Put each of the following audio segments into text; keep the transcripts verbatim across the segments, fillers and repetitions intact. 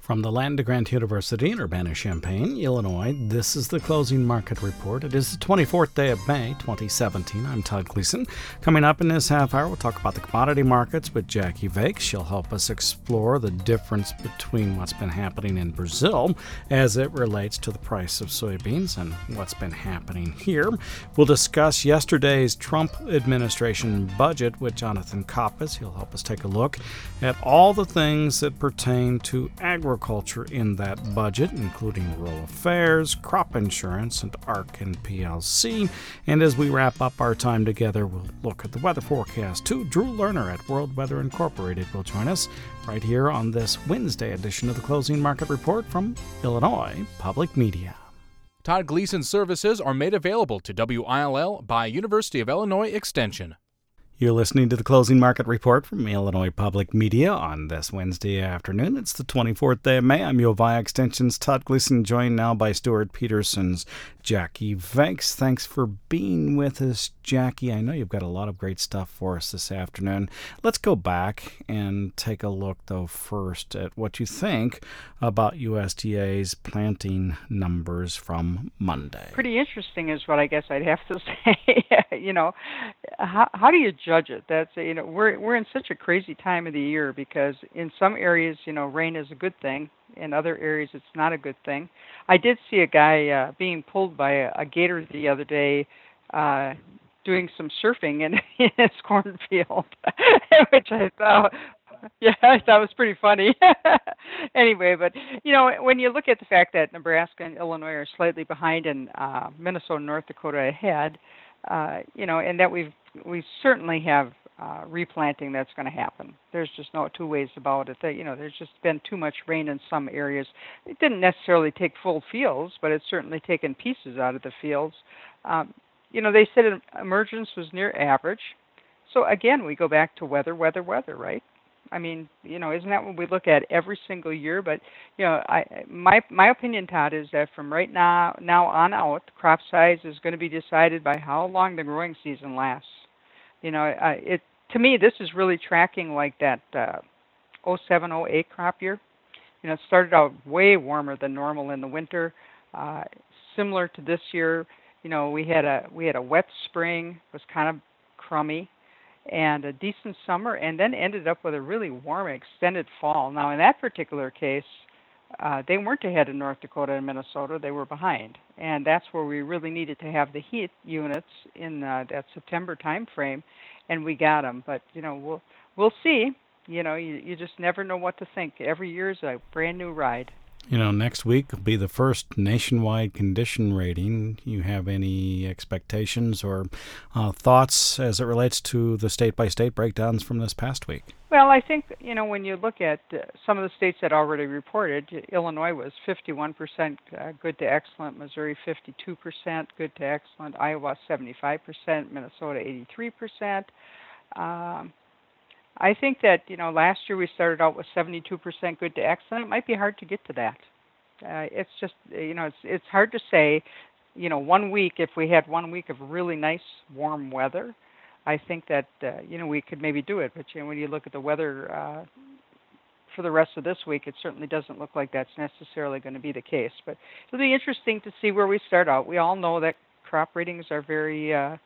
From the Land Grant University in Urbana-Champaign, Illinois, this is the Closing Market Report. It is the twenty-fourth day of May, twenty seventeen. I'm Todd Gleason. Coming up in this half hour, we'll talk about the commodity markets with Jackie Vakes. She'll help us explore the difference between what's been happening in Brazil as it relates to the price of soybeans and what's been happening here. We'll discuss yesterday's Trump administration budget with Jonathan Koppas. He'll help us take a look at all the things that pertain to agriculture Agriculture in that budget, including rural affairs, crop insurance, and A R C and P L C. And as we wrap up our time together, we'll look at the weather forecast too. Drew Lerner at World Weather Incorporated will join us right here on this Wednesday edition of the Closing Market Report from Illinois Public Media. Todd Gleason's services are made available to W I L L by University of Illinois Extension. You're listening to the Closing Market Report from Illinois Public Media on this Wednesday afternoon. It's the twenty-fourth day of May. I'm U of I Extension's Todd Gleason, joined now by Stuart Peterson's Jackie Vakes. Thanks for being with us, Jackie. I know you've got a lot of great stuff for us this afternoon. Let's go back and take a look, though, first at what you think about U S D A's planting numbers from Monday. Pretty interesting is what I guess I'd have to say. you know, how, how do you judge it? That's, you know, we're we're in such a crazy time of the year because in some areas, you know, rain is a good thing. In other areas, it's not a good thing. I did see a guy uh, being pulled by a, a gator the other day uh, doing some surfing in, in his cornfield, which I thought, yeah, I thought was pretty funny. Anyway, but, you know, when you look at the fact that Nebraska and Illinois are slightly behind and uh, Minnesota and North Dakota ahead, uh, you know, and that we've we certainly have uh, replanting that's going to happen. There's just no two ways about it. That, you know, there's just been too much rain in some areas. It didn't necessarily take full fields, but it's certainly taken pieces out of the fields. Um, you know, they said emergence was near average. So again, we go back to weather, weather, weather, right? I mean, you know, isn't that what we look at every single year? But, you know, I my my opinion, Todd, is that from right now now on out, crop size is going to be decided by how long the growing season lasts. You know, uh, it to me, this is really tracking like that uh, oh seven oh eight crop year. You know, it started out way warmer than normal in the winter. Uh, similar to this year, you know, we had a we had a wet spring, was kind of crummy, and a decent summer, and then ended up with a really warm, extended fall. Now, in that particular case, uh, they weren't ahead of North Dakota and Minnesota. They were behind. And that's where we really needed to have the heat units in uh, that September time frame, and we got them. But, you know, we'll we'll see. You know, you, you just never know what to think. Every year is a brand new ride. You know, next week will be the first nationwide condition rating. You have any expectations or uh, thoughts as it relates to the state-by-state breakdowns from this past week? Well, I think, you know, when you look at uh, some of the states that already reported, Illinois was fifty-one percent uh, good to excellent, Missouri fifty-two percent good to excellent, Iowa seventy-five percent, Minnesota eighty-three percent. Um, I think that, you know, last year we started out with seventy-two percent good to excellent. It might be hard to get to that. Uh, it's just, you know, it's it's hard to say, you know, one week, if we had one week of really nice warm weather, I think that, uh, you know, we could maybe do it. But, you know, when you look at the weather uh, for the rest of this week, it certainly doesn't look like that's necessarily going to be the case. But it'll be interesting to see where we start out. We all know that crop ratings are very... Uh,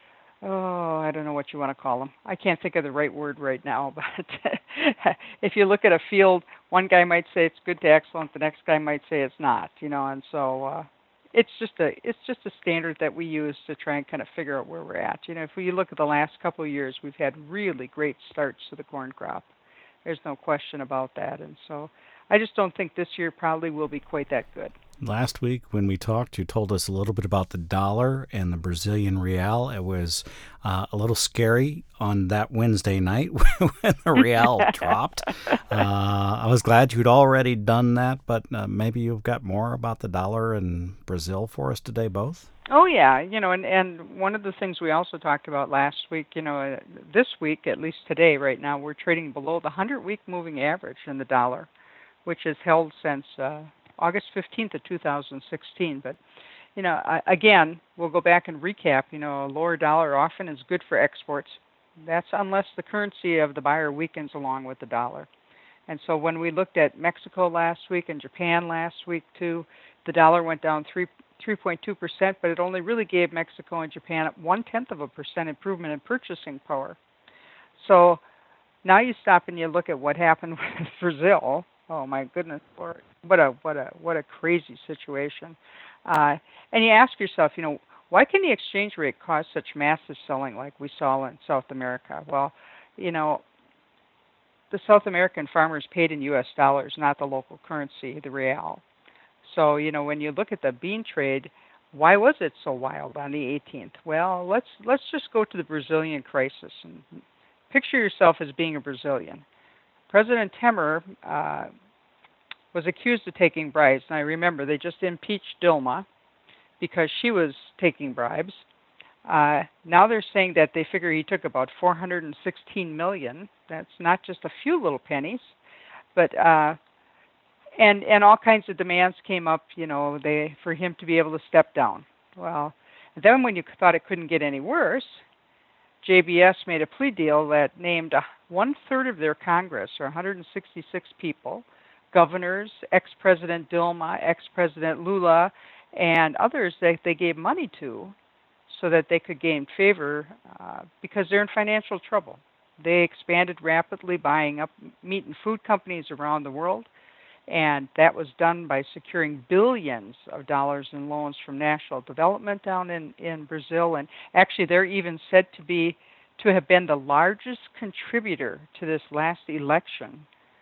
Oh, I don't know what you want to call them. I can't think of the right word right now, but if you look at a field, one guy might say it's good to excellent, the next guy might say it's not, you know, and so uh, it's just a it's just a standard that we use to try and kind of figure out where we're at. You know, if we look at the last couple of years, we've had really great starts to the corn crop. There's no question about that, and so I just don't think this year probably will be quite that good. Last week when we talked, you told us a little bit about the dollar and the Brazilian real. It was uh, a little scary on that Wednesday night when the real dropped. Uh, I was glad you'd already done that, but uh, maybe you've got more about the dollar and Brazil for us today, both? Oh, yeah. You know, and, and one of the things we also talked about last week, you know, uh, this week, at least today, right now, we're trading below the hundred-week moving average in the dollar, which has held since... Uh, August fifteenth of two thousand sixteen. But, you know, I, again, we'll go back and recap. You know, a lower dollar often is good for exports. That's unless the currency of the buyer weakens along with the dollar. And so when we looked at Mexico last week and Japan last week too, the dollar went down three. three point two percent, but it only really gave Mexico and Japan one-tenth of a percent improvement in purchasing power. So now you stop and you look at what happened with Brazil. Oh my goodness, Lord. What a what a what a crazy situation. Uh, and you ask yourself, you know, why can the exchange rate cause such massive selling like we saw in South America? Well, you know, the South American farmers paid in U S dollars, not the local currency, the real. So, you know, when you look at the bean trade, why was it so wild on the eighteenth? Well, let's let's just go to the Brazilian crisis and picture yourself as being a Brazilian. President Temer uh, was accused of taking bribes. And I remember they just impeached Dilma because she was taking bribes. Uh, now they're saying that they figure he took about four hundred sixteen million dollars. That's not just a few little pennies, but uh, And and all kinds of demands came up, you know, they for him to be able to step down. Well, then when you thought it couldn't get any worse, J B S made a plea deal that named a, one-third of their Congress, or one hundred sixty-six people, governors, ex-President Dilma, ex-President Lula, and others that they gave money to so that they could gain favor uh, because they're in financial trouble. They expanded rapidly, buying up meat and food companies around the world. And that was done by securing billions of dollars in loans from national development down in, in Brazil. And actually, they're even said to be to have been the largest contributor to this last election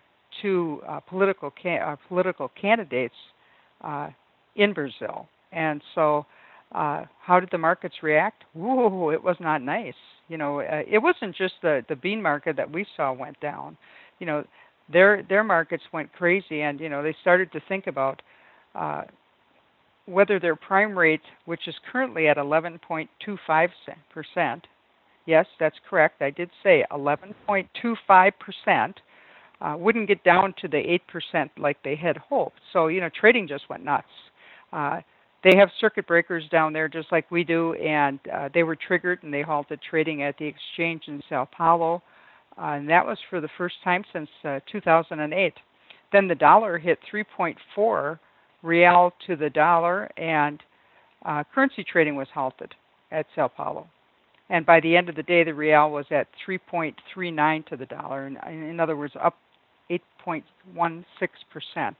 to uh, political ca- uh, political candidates uh, in Brazil. And so, uh, how did the markets react? Whoa, it was not nice. You know, uh, it wasn't just the the bean market that we saw went down. You know. Their their markets went crazy, and you know they started to think about uh, whether their prime rate, which is currently at eleven point two five percent, yes, that's correct. I did say eleven point two five percent, uh, wouldn't get down to the eight percent like they had hoped. So you know trading just went nuts. Uh, they have circuit breakers down there just like we do, and uh, they were triggered and they halted trading at the exchange in Sao Paulo. Uh, and that was for the first time since uh, two thousand eight. Then the dollar hit three point four real to the dollar, and uh, currency trading was halted at Sao Paulo. And by the end of the day, the real was at three point three nine to the dollar, in, in other words, up eight point one six percent.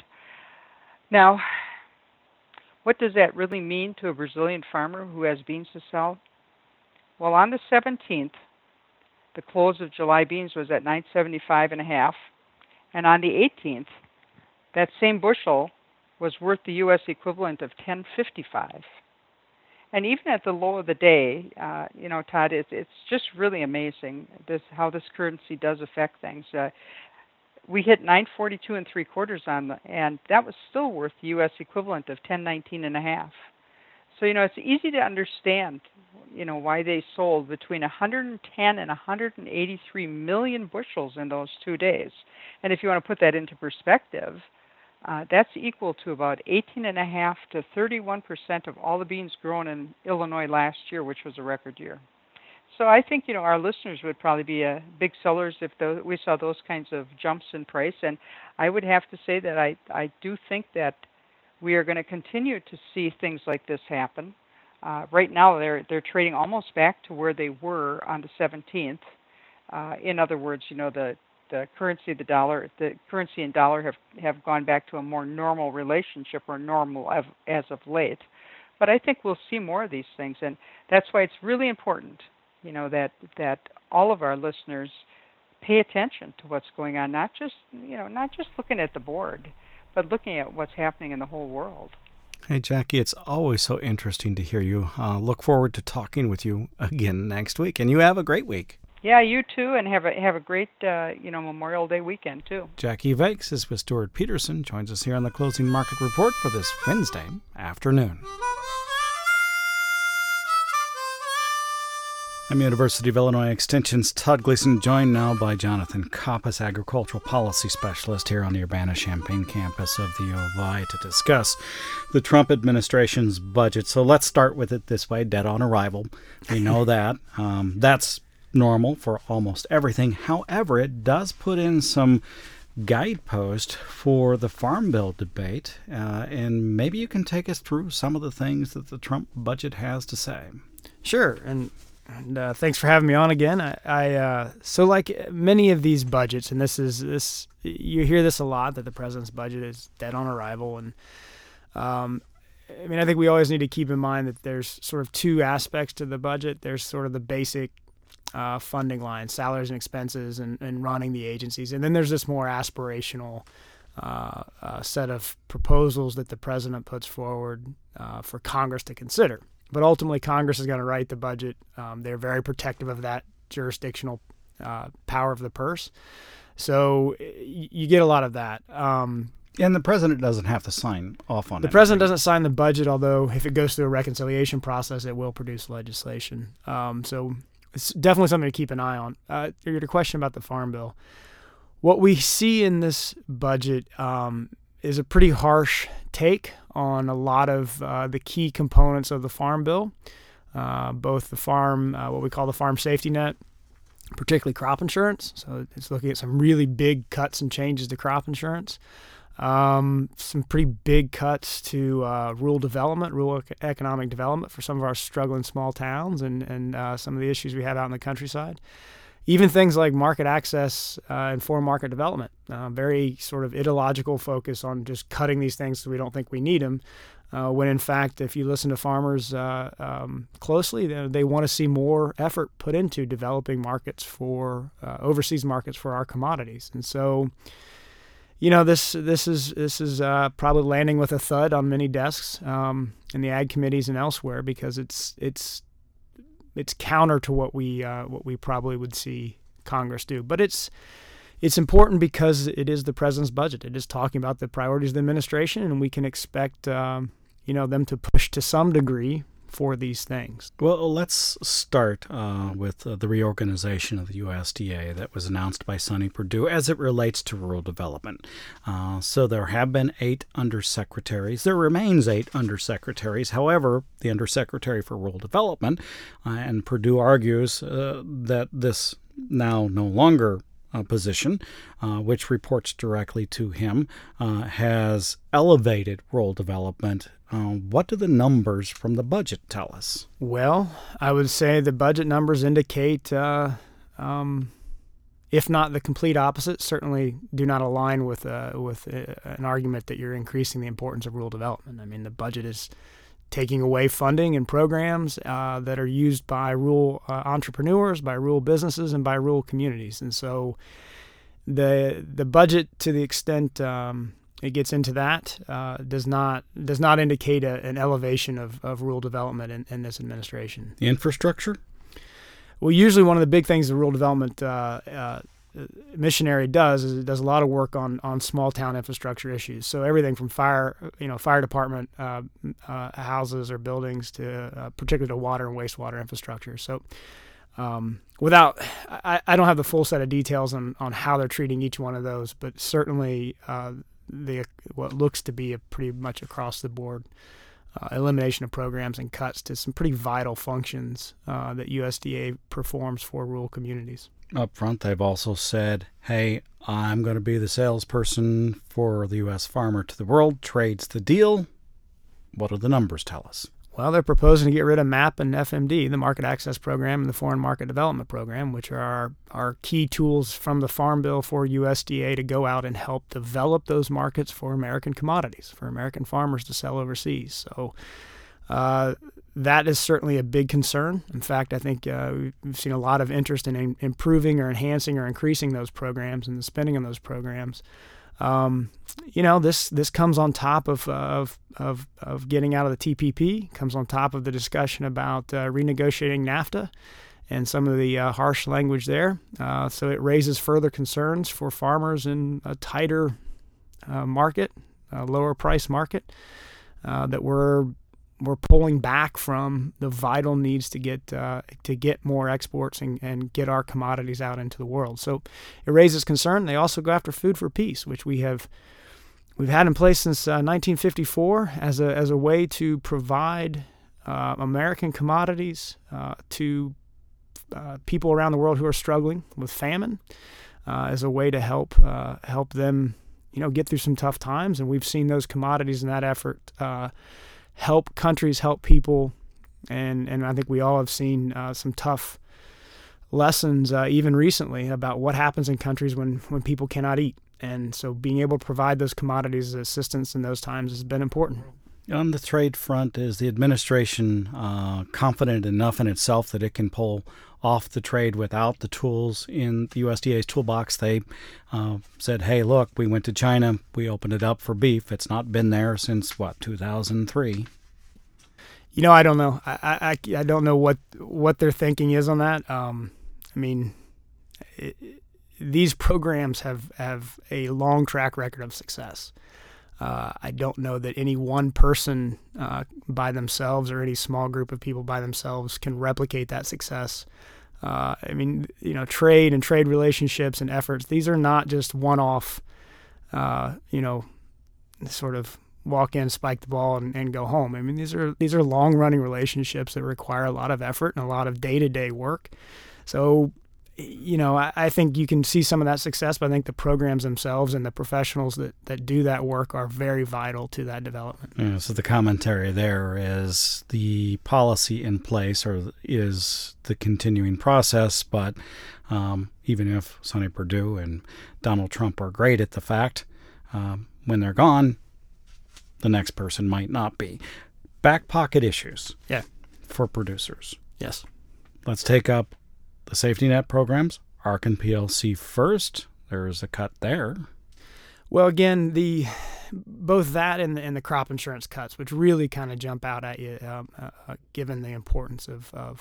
Now, what does that really mean to a Brazilian farmer who has beans to sell? Well, on the seventeenth, the close of July beans was at nine seventy-five and a half, and on the eighteenth, that same bushel was worth the U S equivalent of ten fifty-five. And even at the low of the day, uh, you know, Todd, it's it's just really amazing this how this currency does affect things. Uh, we hit nine forty-two and three quarters on the, and that was still worth the U S equivalent of ten nineteen and a half. So you know, it's easy to understand, you know, why they sold between one hundred ten and one hundred eighty-three million bushels in those two days. And if you want to put that into perspective, uh, that's equal to about eighteen and a half to thirty-one percent of all the beans grown in Illinois last year, which was a record year. So I think, you know, our listeners would probably be uh, big sellers if those, we saw those kinds of jumps in price. And I would have to say that I, I do think that we are going to continue to see things like this happen. Uh, right now, they're they're trading almost back to where they were on the seventeenth. Uh, in other words, you know, the, the currency, the dollar, the currency and dollar have, have gone back to a more normal relationship, or normal as, as of late. But I think we'll see more of these things, and that's why it's really important, you know, that that all of our listeners pay attention to what's going on, not just you know not just looking at the board, but looking at what's happening in the whole world. Hey, Jackie, it's always so interesting to hear you. Uh, look forward to talking with you again next week, and you have a great week. Yeah, you too, and have a have a great uh, you know Memorial Day weekend too. Jackie Vakes is with Stuart Peterson, joins us here on the Closing Market Report for this Wednesday afternoon. I'm University of Illinois Extension's Todd Gleason, joined now by Jonathan Koppas, Agricultural Policy Specialist here on the Urbana-Champaign campus of the U of I, to discuss the Trump administration's budget. So let's start with it this way, dead on arrival. We know that. Um, that's normal for almost everything. However, it does put in some guidepost for the Farm Bill debate, uh, and maybe you can take us through some of the things that the Trump budget has to say. Sure, and, and uh, thanks for having me on again. I, I uh, so like many of these budgets, and this is this you hear this a lot, that the president's budget is dead on arrival, and um, I mean I think we always need to keep in mind that there's sort of two aspects to the budget. There's sort of the basic Uh, funding lines, salaries and expenses, and, and running the agencies. And then there's this more aspirational uh, uh, set of proposals that the president puts forward uh, for Congress to consider. But ultimately, Congress is going to write the budget. Um, they're very protective of that jurisdictional uh, power of the purse. So y- you get a lot of that. Um, And the president doesn't have to sign off on it. The anything. president doesn't sign the budget, although if it goes through a reconciliation process, it will produce legislation. Um, so it's definitely something to keep an eye on. Uh, your question about the Farm Bill. What we see in this budget um, is a pretty harsh take on a lot of uh, the key components of the Farm Bill, uh, both the farm, uh, what we call the farm safety net, particularly crop insurance. So it's looking at some really big cuts and changes to crop insurance. Um, some pretty big cuts to uh, rural development, rural ec- economic development for some of our struggling small towns and, and uh, some of the issues we have out in the countryside. Even things like market access uh, and foreign market development. Uh, very sort of ideological focus on just cutting these things so we don't think we need them. Uh, when in fact, if you listen to farmers uh, um, closely, they, they want to see more effort put into developing markets for uh, overseas markets for our commodities. And so, You know, this this is this is uh, probably landing with a thud on many desks um, in the ag committees and elsewhere, because it's it's it's counter to what we uh, what we probably would see Congress do. But it's it's important because it is the president's budget. It is talking about the priorities of the administration, and we can expect um, you know them to push to some degree for these things. Well, let's start uh, with uh, the reorganization of the U S D A that was announced by Sonny Perdue as it relates to rural development. Uh, so there have been eight undersecretaries. There remains eight undersecretaries. However, the undersecretary for rural development, uh, and Perdue argues uh, that this now no longer uh, position, uh, which reports directly to him, uh, has elevated rural development. Uh, what do the numbers from the budget tell us? Well, I would say the budget numbers indicate, uh, um, if not the complete opposite, certainly do not align with uh, with uh, an argument that you're increasing the importance of rural development. I mean, the budget is taking away funding and programs uh, that are used by rural uh, entrepreneurs, by rural businesses, and by rural communities. And so the the budget, to the extent um, it gets into that, uh, does not does not indicate a, an elevation of, of rural development in, in this administration. The infrastructure? Well, usually one of the big things the rural development uh, uh, missionary does is it does a lot of work on, on small town infrastructure issues. So everything from fire, you know, fire department uh, uh, houses or buildings to uh, particularly to water and wastewater infrastructure. So um, without, I, I don't have the full set of details on, on how they're treating each one of those, but certainly uh, the what looks to be a pretty much across the board uh, elimination of programs and cuts to some pretty vital functions uh, that U S D A performs for rural communities. Up front, they've also said, hey, I'm going to be the salesperson for the U S farmer to the world, trades the deal. What do the numbers tell us? Well, they're proposing to get rid of MAP and F M D, the Market Access Program and the Foreign Market Development Program, which are our, our key tools from the Farm Bill for U S D A to go out and help develop those markets for American commodities, for American farmers to sell overseas. So uh, that is certainly a big concern. In fact, I think uh, we've seen a lot of interest in, in improving or enhancing or increasing those programs and the spending on those programs. Um, you know, this this comes on top of, of of of getting out of the T P P, comes on top of the discussion about uh, renegotiating NAFTA and some of the uh, harsh language there. Uh, so it raises further concerns for farmers in a tighter uh, market, a lower price market, uh, that we're we're pulling back from the vital needs to get uh, to get more exports and, and get our commodities out into the world. So it raises concern. They also go after Food for Peace, which we have we've had in place since uh, nineteen fifty-four as a as a way to provide uh, American commodities uh, to uh, people around the world who are struggling with famine. uh, as a way to help uh, help them, you know, get through some tough times. And we've seen those commodities in that effort uh, help countries, help people, and and I think we all have seen uh, some tough lessons uh, even recently about what happens in countries when when people cannot eat. And so being able to provide those commodities as assistance in those times has been important. On the trade front, is the administration uh, confident enough in itself that it can pull off the trade without the tools in the U S D A's toolbox? They uh, said, hey, look, we went to China. We opened it up for beef. It's not been there since, what, two thousand three? You know, I don't know. I, I, I don't know what, what their thinking is on that. Um, I mean, it, these programs have, have a long track record of success. Uh, I don't know that any one person uh, by themselves or any small group of people by themselves can replicate that success. Uh, I mean, you know, trade and trade relationships and efforts, these are not just one-off, uh, you know, sort of walk in, spike the ball, and, and go home. I mean, these are these are long-running relationships that require a lot of effort and a lot of day-to-day work. So, you know, I, I think you can see some of that success, but I think the programs themselves and the professionals that, that do that work are very vital to that development. Yeah, so the commentary there is the policy in place or is the continuing process, but um, even if Sonny Perdue and Donald Trump are great at the fact, um, when they're gone, the next person might not be. Back pocket issues yeah. for producers. Yes. Let's take up the safety net programs, Arkin P L C first. There's a cut there. Well, again, the both that and the, and the crop insurance cuts, which really kind of jump out at you, um, uh, given the importance of, of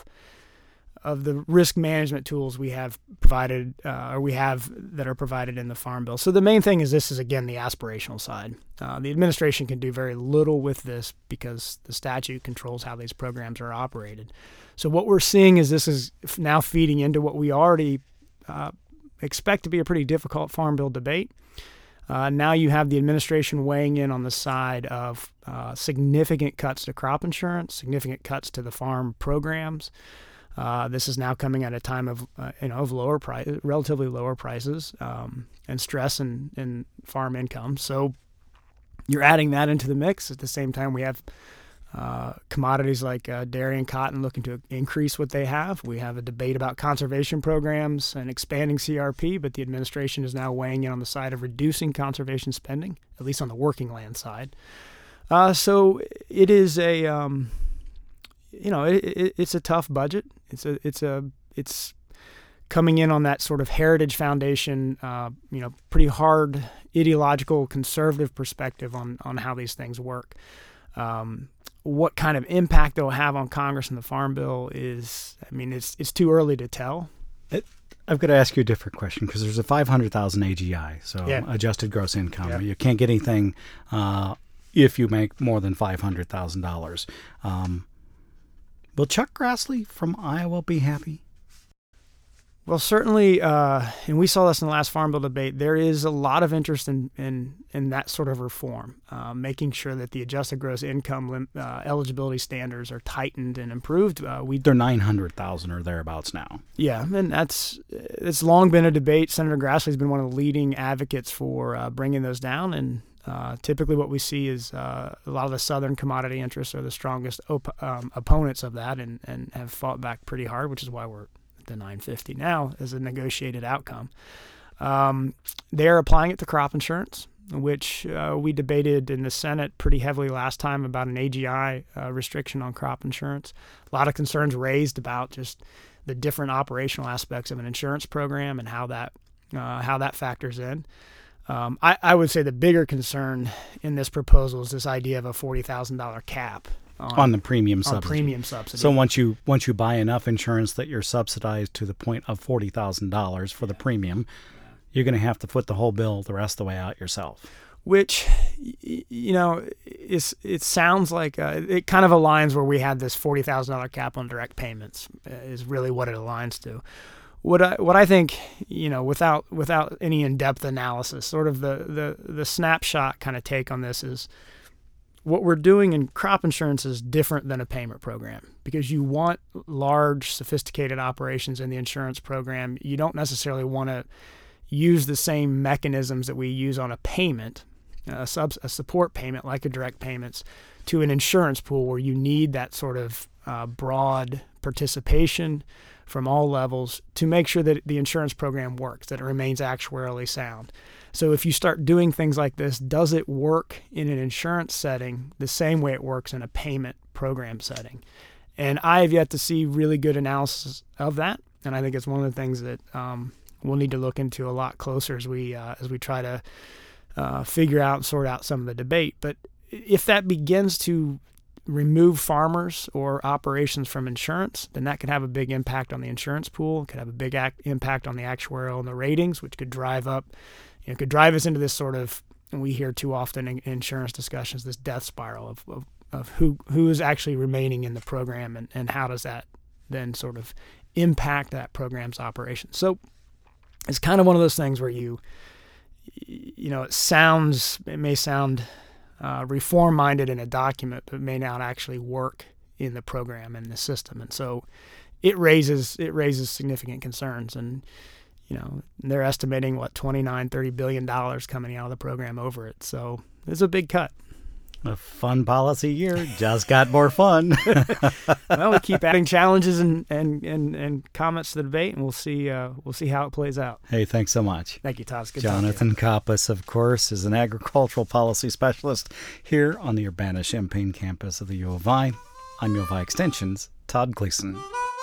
of the risk management tools we have provided, uh, or we have that are provided in the Farm Bill. So the main thing is this is, again, the aspirational side. Uh, the administration can do very little with this because the statute controls how these programs are operated. So what we're seeing is this is now feeding into what we already uh, expect to be a pretty difficult Farm Bill debate. Uh, now you have the administration weighing in on the side of uh, significant cuts to crop insurance, significant cuts to the farm programs. Uh, this is now coming at a time of uh, you know of lower price, relatively lower prices um, and stress in, in farm income. So you're adding that into the mix. At the same time, we have uh, commodities like uh, dairy and cotton looking to increase what they have. We have a debate about conservation programs and expanding C R P, but the administration is now weighing in on the side of reducing conservation spending, at least on the working land side. Uh, so it is a um, you know it, it, it's a tough budget. It's a it's a it's coming in on that sort of heritage foundation, uh, you know, pretty hard ideological conservative perspective on on how these things work. Um, what kind of impact they'll have on Congress and the Farm Bill is, I mean, it's it's too early to tell. It, I've got to ask you a different question because there's a five hundred thousand A G I, so yeah. adjusted gross income. Yeah. You can't get anything uh, if you make more than five hundred thousand dollars. Um, will Chuck Grassley from Iowa be happy? Well, certainly, uh, and we saw this in the last Farm Bill debate, there is a lot of interest in in, in that sort of reform, uh, making sure that the adjusted gross income lim- uh, eligibility standards are tightened and improved. Uh, we They're nine hundred thousand or thereabouts now. Yeah, and that's it's long been a debate. Senator Grassley's been one of the leading advocates for uh, bringing those down, and uh, typically what we see is uh, a lot of the southern commodity interests are the strongest op- um, opponents of that and, and have fought back pretty hard, which is why we're the nine fifty now as a negotiated outcome. Um, they're applying it to crop insurance, which uh, we debated in the Senate pretty heavily last time about an A G I uh, restriction on crop insurance. A lot of concerns raised about just the different operational aspects of an insurance program and how that uh, how that factors in. Um, I, I would say the bigger concern in this proposal is this idea of a forty thousand dollars cap. On, on the premium on subsidy. premium subsidy. So once you once you buy enough insurance that you're subsidized to the point of forty thousand dollars for the premium, you're going to have to foot the whole bill the rest of the way out yourself. Which, you know, is it sounds like uh, it kind of aligns where we had this forty thousand dollars cap on direct payments is really what it aligns to. What I what I think, you know, without without any in-depth analysis, sort of the the the snapshot kind of take on this is, what we're doing in crop insurance is different than a payment program because you want large, sophisticated operations in the insurance program. You don't necessarily want to use the same mechanisms that we use on a payment, a, sub, a support payment like a direct payments, to an insurance pool where you need that sort of uh, broad participation from all levels to make sure that the insurance program works, that it remains actuarially sound. So if you start doing things like this, does it work in an insurance setting the same way it works in a payment program setting? And I have yet to see really good analysis of that, and I think it's one of the things that um, we'll need to look into a lot closer as we uh, as we try to uh, figure out and sort out some of the debate. But if that begins to remove farmers or operations from insurance, then that could have a big impact on the insurance pool. It could have a big ac- impact on the actuarial and the ratings, which could drive up, you know, could drive us into this sort of, and we hear too often in insurance discussions, this death spiral of, of, of who who is actually remaining in the program, and, and how does that then sort of impact that program's operation. So it's kind of one of those things where you, you know, it sounds, it may sound Uh, reform-minded in a document, but may not actually work in the program and the system, and so it raises it raises significant concerns. And you know, they're estimating what twenty-nine, thirty billion dollars coming out of the program over it. So it's a big cut. A fun policy year just got more fun. Well, we keep adding challenges and, and, and, and comments to the debate, and we'll see uh, we'll see how it plays out. Hey, thanks so much. Thank you, Todd. It's good Jonathan Koppas, of course, is an agricultural policy specialist here on the Urbana-Champaign campus of the U of I. I'm U of I Extension's Todd Gleason.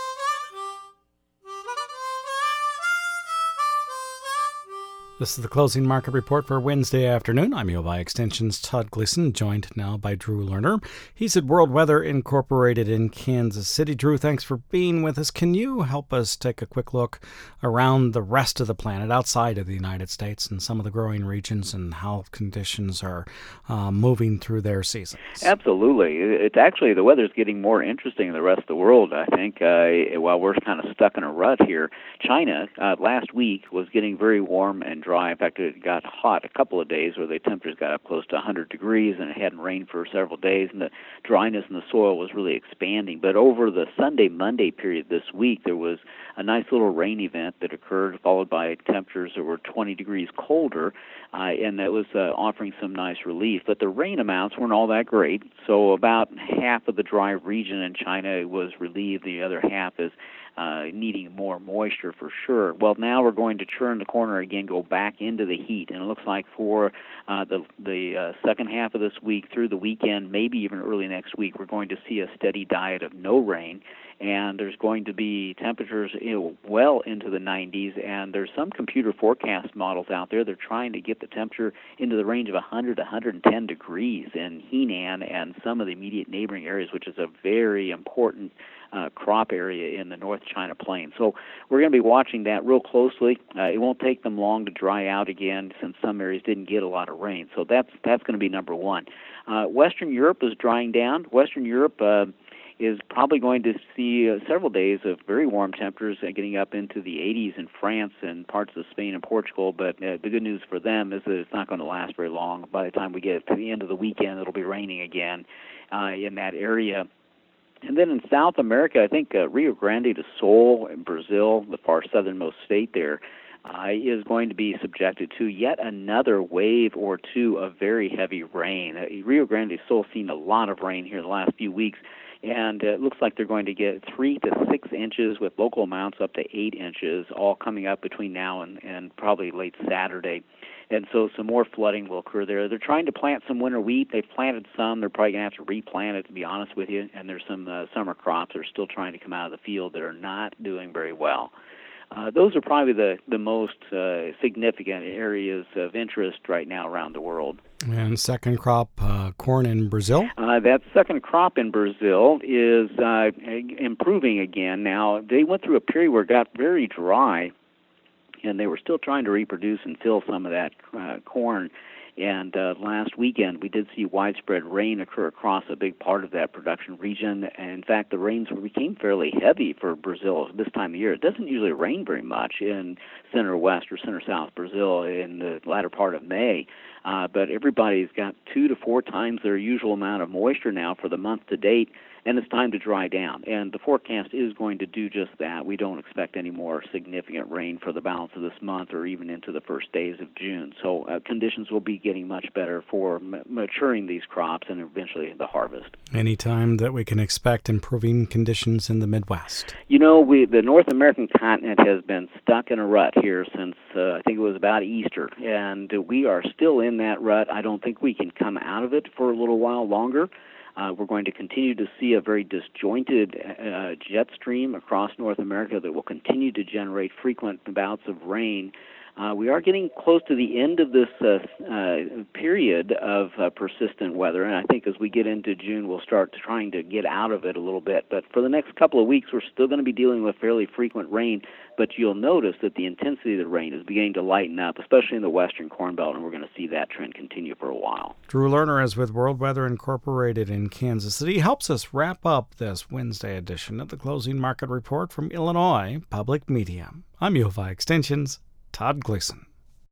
This is the closing market report for Wednesday afternoon. I'm U of I Extension's Todd Gleason, joined now by Drew Lerner. He's at World Weather Incorporated in Kansas City. Drew, thanks for being with us. Can you help us take a quick look around the rest of the planet outside of the United States and some of the growing regions and how conditions are uh, moving through their seasons? Absolutely. It's actually, the weather's getting more interesting in the rest of the world, I think, uh, while we're kind of stuck in a rut here. China, uh, last week, was getting very warm and dry. In fact, it got hot a couple of days where the temperatures got up close to one hundred degrees, and it hadn't rained for several days, and the dryness in the soil was really expanding. But over the Sunday-Monday period this week, there was a nice little rain event that occurred, followed by temperatures that were twenty degrees colder, uh, and that was uh, offering some nice relief. But the rain amounts weren't all that great, so about half of the dry region in China was relieved. The other half is Uh, needing more moisture for sure. Well, now we're going to turn the corner again, go back into the heat, and it looks like for uh, the the uh, second half of this week through the weekend, maybe even early next week, we're going to see a steady diet of no rain, and there's going to be temperatures, you know, well into the nineties, and there's some computer forecast models out there. They're trying to get the temperature into the range of one hundred to one hundred ten degrees in Henan and some of the immediate neighboring areas, which is a very important Uh, crop area in the North China Plain. So we're going to be watching that real closely. Uh, it won't take them long to dry out again, since some areas didn't get a lot of rain. So that's that's going to be number one. Uh, Western Europe is drying down. Western Europe uh, is probably going to see uh, several days of very warm temperatures, uh, getting up into the eighties in France and parts of Spain and Portugal. But uh, the good news for them is that it's not going to last very long. By the time we get to the end of the weekend, it'll be raining again uh, in that area. And then in South America, I think uh, Rio Grande do Sul in Brazil, the far southernmost state there, uh, is going to be subjected to yet another wave or two of very heavy rain. Uh, Rio Grande do Sul seen a lot of rain here the last few weeks, and uh, it looks like they're going to get three to six inches with local amounts up to eight inches, all coming up between now and, and probably late Saturday. And so some more flooding will occur there. They're trying to plant some winter wheat. They've planted some. They're probably going to have to replant it, to be honest with you. And there's some uh, summer crops that are still trying to come out of the field that are not doing very well. Uh, those are probably the, the most uh, significant areas of interest right now around the world. And second crop uh, corn in Brazil? Uh, that second crop in Brazil is uh, improving again. Now, they went through a period where it got very dry, and they were still trying to reproduce and fill some of that uh, corn. And uh, last weekend, we did see widespread rain occur across a big part of that production region. And in fact, the rains became fairly heavy for Brazil this time of year. It doesn't usually rain very much in center west or center south Brazil in the latter part of May. Uh, but everybody's got two to four times their usual amount of moisture now for the month to date, and it's time to dry down. And the forecast is going to do just that. We don't expect any more significant rain for the balance of this month or even into the first days of June. So uh, conditions will be getting much better for m- maturing these crops and eventually the harvest. Any time that we can expect improving conditions in the Midwest? You know, we the North American continent has been stuck in a rut here since uh, I think it was about Easter, and we are still in that rut. I don't think we can come out of it for a little while longer. Uh, we're going to continue to see a very disjointed uh, jet stream across North America that will continue to generate frequent bouts of rain. Uh, we are getting close to the end of this uh, uh, period of uh, persistent weather, and I think as we get into June, we'll start trying to get out of it a little bit. But for the next couple of weeks, we're still going to be dealing with fairly frequent rain, but you'll notice that the intensity of the rain is beginning to lighten up, especially in the western Corn Belt, and we're going to see that trend continue for a while. Drew Lerner is with World Weather Incorporated in Kansas City. He helps us wrap up this Wednesday edition of the Closing Market Report from Illinois Public Media. I'm U of I Extension's Todd Gleason.